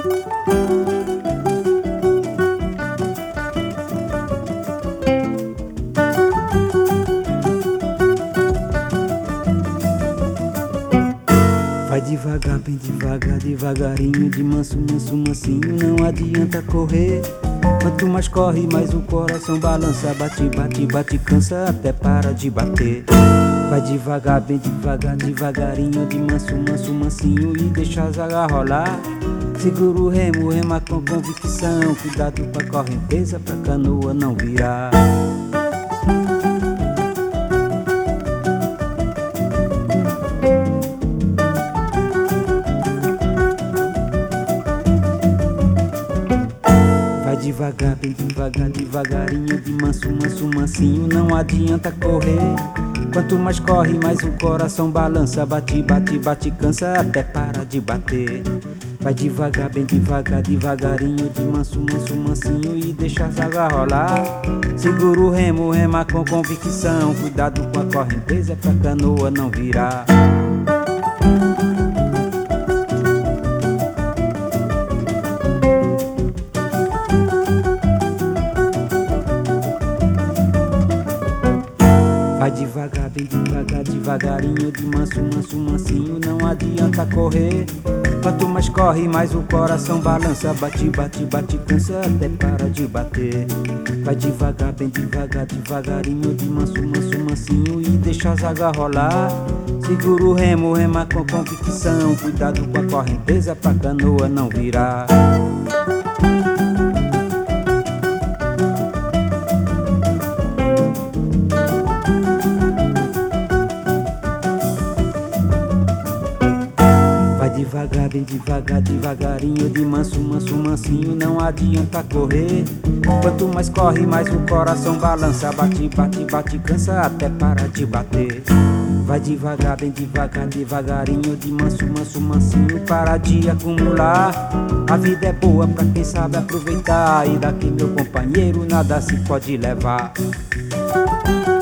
Vai devagar, bem devagar, devagarinho, de manso, manso, mansinho, não adianta correr. Quanto mais corre, mais o coração balança, bate, bate, bate, cansa até para de bater. Vai devagar, bem devagar, devagarinho, de manso, manso, mansinho e deixa as águas rolar. Segura o remo, rema com convicção, cuidado com a correnteza pra canoa não virar. Vai devagar, bem devagar, devagarinho, de manso, manso, mansinho, não adianta correr. Quanto mais corre, mais o coração balança, bate, bate, bate, cansa até para de bater. Vai devagar, bem devagar, devagarinho, de manso, manso, mansinho e deixa as águas rolar. Segura o remo, rema com convicção, cuidado com a correnteza pra canoa não virar. Vai devagar, bem devagar, devagarinho, de manso, manso, mansinho, não adianta correr. Quanto mais corre, mais o coração balança, bate, bate, bate, cansa até para de bater. Vai devagar, bem devagar, devagarinho, de manso, manso, mansinho e deixa as águas rolar. Segura o remo, rema com convicção, cuidado com a correnteza pra canoa não virar. Vai devagar, bem devagar, devagarinho, de manso, manso, mansinho, não adianta correr. Quanto mais corre, mais o coração balança, bate, bate, bate, cansa até para de bater. Vai devagar, bem devagar, devagarinho, de manso, manso, mansinho, para de acumular. A vida é boa pra quem sabe aproveitar, e daqui meu companheiro nada se pode levar.